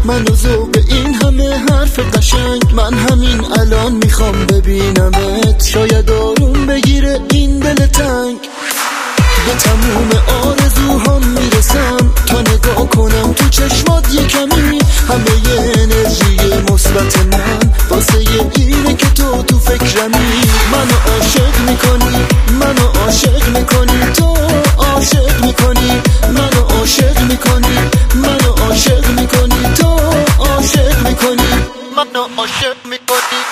من و ذوق این همه حرف قشنگ، من همین الان میخوام ببینمت، شاید آروم بگیره این دل تنگ. به تموم آرزوهام میرسم تا نگاه کنم تو چشمات یه کمی، همه انرژی مثبت من واسه اینه که تو فکرمی. منو عاشق میکنی، منو عاشق میکنی، تو عاشق میکنی، منو عاشق میکنی، منو عاشق میکنی، تو عاشق میکنی، منو عاشق میکنی.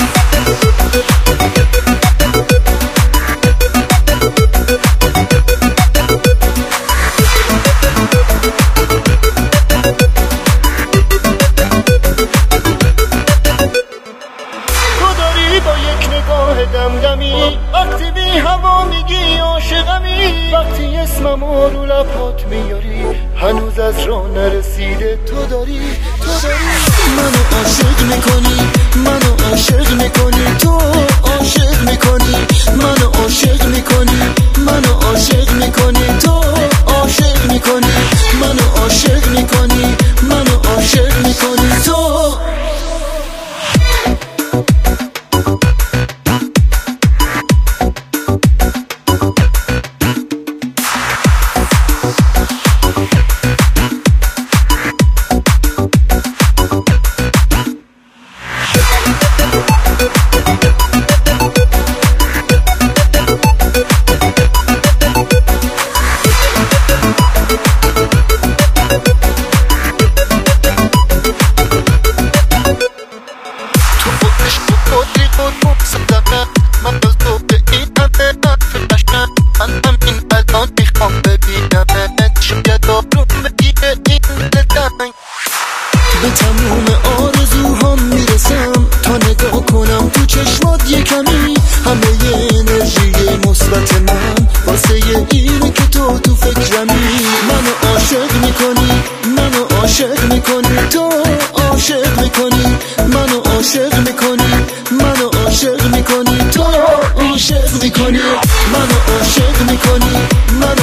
با یک نگاه دمدمی وقتی بی هوا میگی عاشقمی، وقتی اسممو رو لبات میاری هنوز از راه نرسیده تو داری. منو عاشق میکنی، منو عاشق میکنی، تو عاشق میکنی، منو عاشق میکنی، منو عاشق میکنی، تو عاشق میکنی، منو عاشق میکنی، منو عاشق میکنی، تو. من از تو به این همه حرف قشنگ، من همین الان میخوام ببینمت، شاید آروم بگیره این دل تنگ. به تموم آرزوهام میرسم تا نگاه کنم تو چشمات یه کمی، همه انرژی مثبت من واسه اینه که تو فکرمی. منو عاشق میکنی، منو عاشق میکنی، تو عاشق میکنی، منو عاشق میکنی، منو عاشق میکنی، تو عاشق میکنی، منو عاشق میکنی، منو